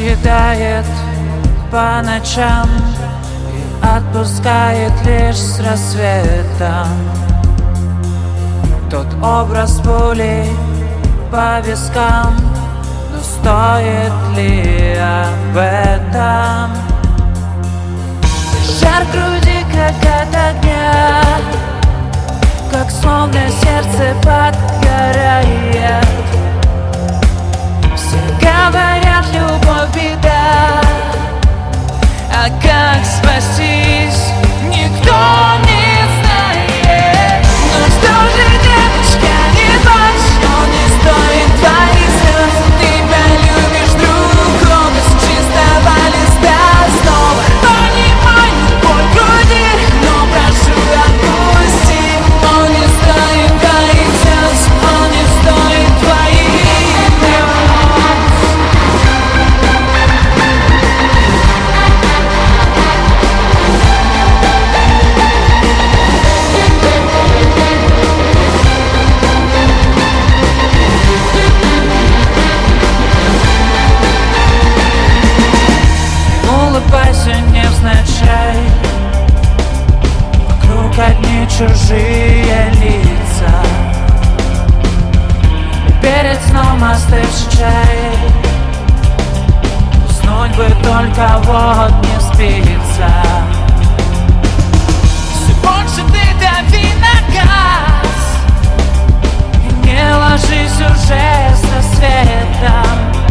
съедает по ночам и отпускает лишь с рассветом. Тот образ пули по вискам, но стоит ли об этом? Жар в груди, как от огня, как словно сердце подгорает. Все говорят, любовь беда, а как спастись, никто не знает. Ну что же, деточка, не плачь, он не стоит твоих слез. Ты полюбишь другого с чистого листа. Снова понимаю боль в груди, но прошу, отпусти. Он не стоит твоих слез, он не стоит твоих. Улыбайся невзначай, вокруг одни чужие лица. Перед сном остывший чай, уснуть бы только вот не спится. Все больше ты дави на газ и не ложись уже с рассветом.